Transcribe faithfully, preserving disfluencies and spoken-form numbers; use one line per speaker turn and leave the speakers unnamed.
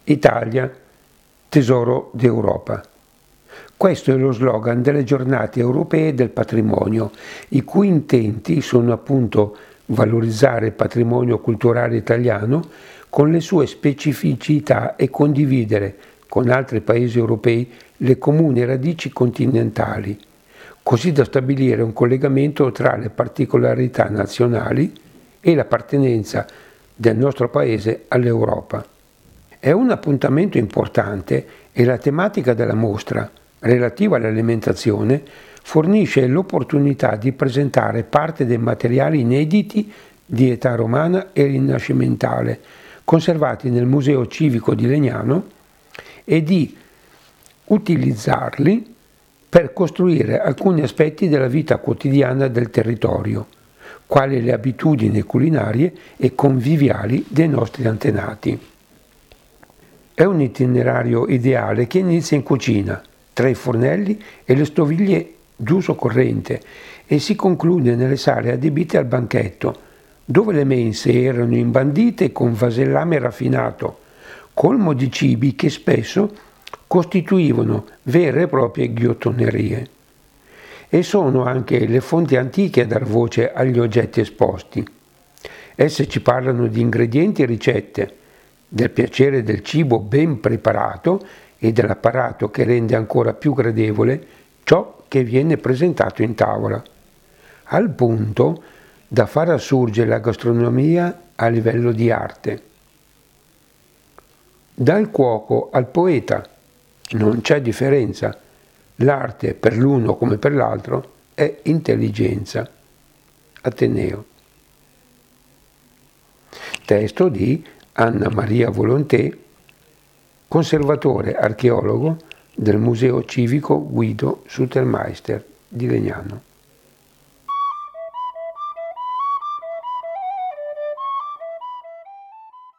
Italia, tesoro d'Europa. Questo è lo slogan delle giornate europee del patrimonio, i cui intenti sono appunto valorizzare il patrimonio culturale italiano con le sue specificità e condividere con altri paesi europei le comuni radici continentali, così da stabilire un collegamento tra le particolarità nazionali e l'appartenenza del nostro paese all'Europa. È un appuntamento importante e la tematica della mostra, relativa all'alimentazione, fornisce l'opportunità di presentare parte dei materiali inediti di età romana e rinascimentale, conservati nel Museo Civico di Legnano, e di utilizzarli per costruire alcuni aspetti della vita quotidiana del territorio, quali le abitudini culinarie e conviviali dei nostri antenati. È un itinerario ideale che inizia in cucina, tra i fornelli e le stoviglie d'uso corrente, e si conclude nelle sale adibite al banchetto, dove le mense erano imbandite con vasellame raffinato, colmo di cibi che spesso costituivano vere e proprie ghiottonerie. E sono anche le fonti antiche a dar voce agli oggetti esposti. Esse ci parlano di ingredienti e ricette, del piacere del cibo ben preparato e dell'apparato che rende ancora più gradevole ciò che viene presentato in tavola, al punto da far assurgere la gastronomia a livello di arte. Dal cuoco al poeta non c'è differenza, l'arte per l'uno come per l'altro è intelligenza. Ateneo. Testo di Anna Maria Volontè, conservatore archeologo del Museo Civico Guido Sutermeister di Legnano.